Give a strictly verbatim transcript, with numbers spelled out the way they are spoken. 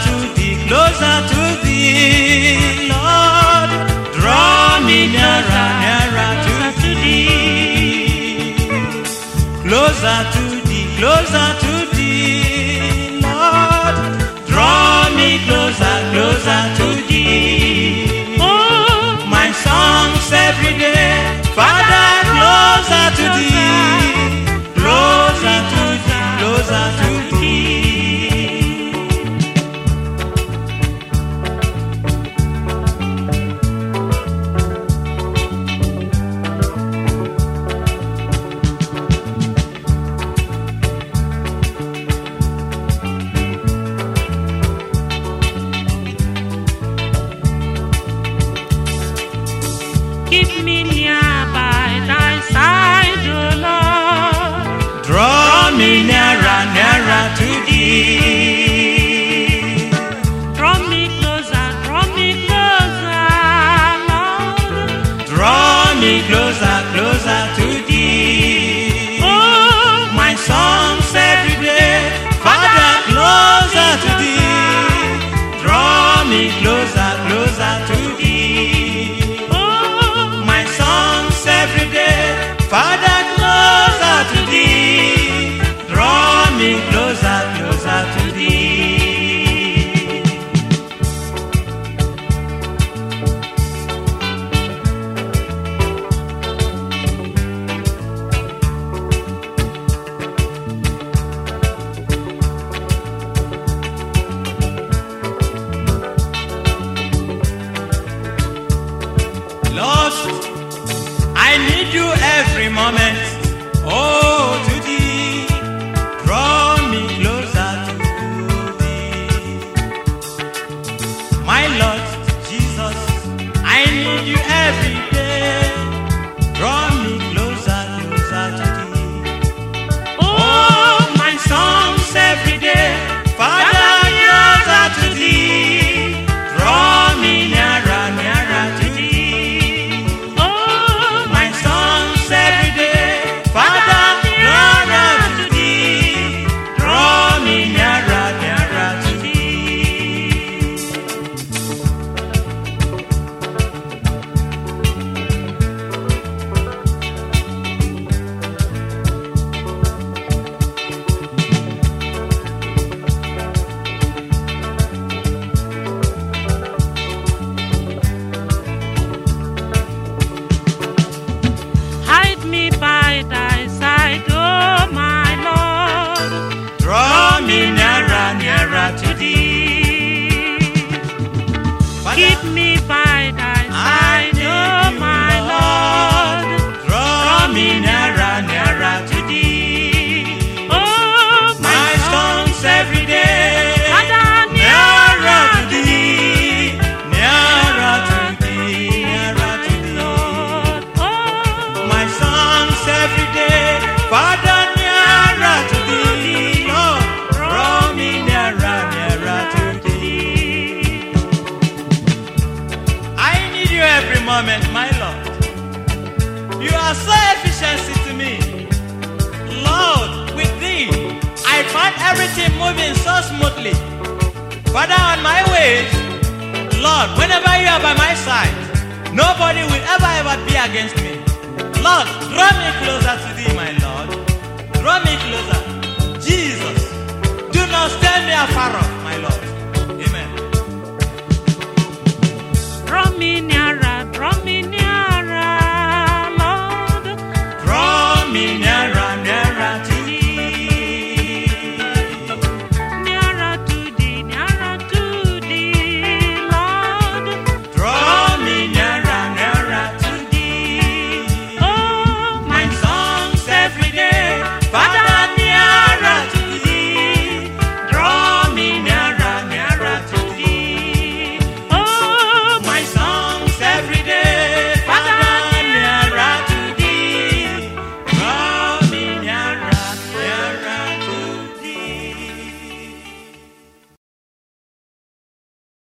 to thee, closer to thee, Lord. Draw me nearer, nearer to thee. Closer to thee, closer to thee, Lord. Draw me closer, closer to thee. Oh, my songs every day, Father, closer to thee, closer to thee, closer to thee. Keep me near by thy side, O Lord. Draw me nearer, nearer to thee. Draw me closer, draw me closer, Lord. Draw me closer, closer to thee. Oh, My songs every day, Father, closer to thee. Draw me closer, closer to thee. oh, My songs every day, Father, closer to thee. Draw me closer, closer to thee. Lost, I need you every moment. Oh, to thee, draw me closer to thee. My Lord Jesus, I need you every day. Draw me closer, closer to thee. Oh, my songs every day, Father, closer to thee. Draw me nearer, nearer to thee. oh, My songs every day, Father, nearer to thee. Draw me nearer, nearer to thee. hide me by thy side, oh my Lord. Draw me nearer, nearer to thee. Father, Keep me by thy I side, need oh you, my Lord. draw me nearer, nearer to thee. Oh, My songs every day, Father, nearer to thee, nearer to thee, nearer to thee. Lord. Oh, My songs every day, Father, nearer to thee, Lord, draw me nearer, nearer to thee. I need you every moment, my Lord. You are so efficient to me. Lord, with thee, I find everything moving so smoothly. Father, on my ways, Lord, whenever you are by my side, nobody will ever, ever be against me. Lord, draw me closer to thee, my Lord. Draw me closer. Jesus, do not stand me afar off, my Lord.